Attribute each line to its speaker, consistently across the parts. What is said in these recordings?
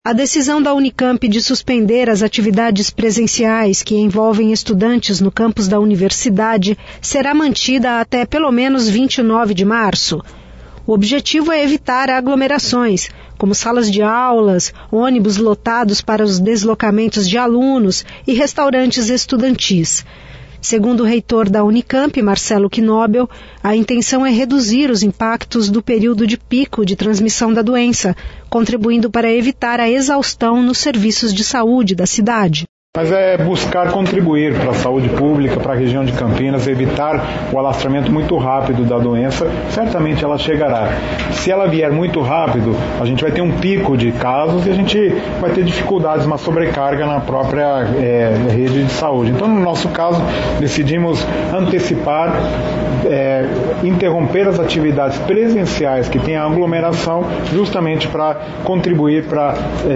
Speaker 1: A decisão da Unicamp de suspender as atividades presenciais que envolvem estudantes no campus da universidade será mantida até pelo menos 29 de março. O objetivo é evitar aglomerações, como salas de aulas, ônibus lotados para os deslocamentos de alunos e restaurantes estudantis. Segundo o reitor da Unicamp, Marcelo Knobel, a intenção é reduzir os impactos do período de pico de transmissão da doença, contribuindo para evitar a exaustão nos serviços de saúde da cidade.
Speaker 2: Mas é buscar contribuir para a saúde pública, para a região de Campinas, evitar o alastramento muito rápido da doença. Certamente ela chegará. Se ela vier muito rápido, a gente vai ter um pico de casos e a gente vai ter dificuldades, uma sobrecarga na própria rede de saúde. Então, no nosso caso, decidimos antecipar, interromper as atividades presenciais que têm aglomeração, justamente para contribuir para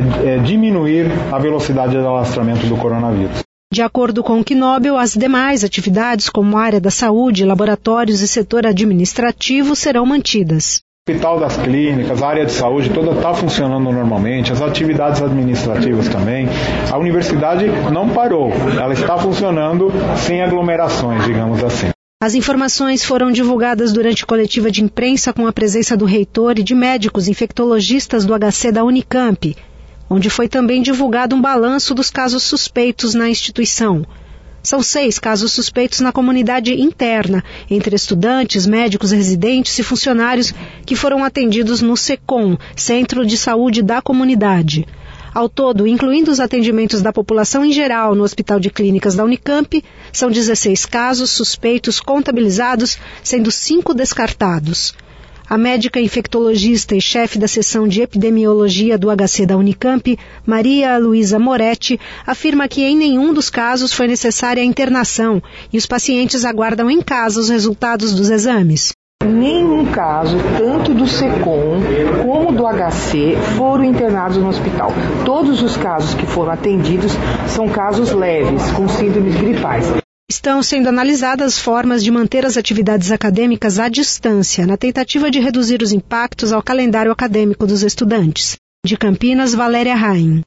Speaker 2: diminuir a velocidade de alastramento do coronavírus.
Speaker 1: De acordo com o Knobel, as demais atividades, como área da saúde, laboratórios e setor administrativo, serão mantidas.
Speaker 2: O Hospital das Clínicas, a área de saúde toda está funcionando normalmente, as atividades administrativas também. A universidade não parou, ela está funcionando sem aglomerações, digamos assim.
Speaker 1: As informações foram divulgadas durante coletiva de imprensa com a presença do reitor e de médicos infectologistas do HC da Unicamp, onde foi também divulgado um balanço dos casos suspeitos na instituição. São 6 casos suspeitos na comunidade interna, entre estudantes, médicos residentes e funcionários que foram atendidos no SECOM, Centro de Saúde da Comunidade. Ao todo, incluindo os atendimentos da população em geral no Hospital de Clínicas da Unicamp, são 16 casos suspeitos contabilizados, sendo 5 descartados. A médica infectologista e chefe da seção de epidemiologia do HC da Unicamp, Maria Luísa Moretti, afirma que em nenhum dos casos foi necessária a internação e os pacientes aguardam em casa os resultados dos exames.
Speaker 3: Nenhum caso, tanto do SECOM como do HC, foram internados no hospital. Todos os casos que foram atendidos são casos leves, com síndromes gripais.
Speaker 1: Estão sendo analisadas formas de manter as atividades acadêmicas à distância, na tentativa de reduzir os impactos ao calendário acadêmico dos estudantes. De Campinas, Valéria Rain.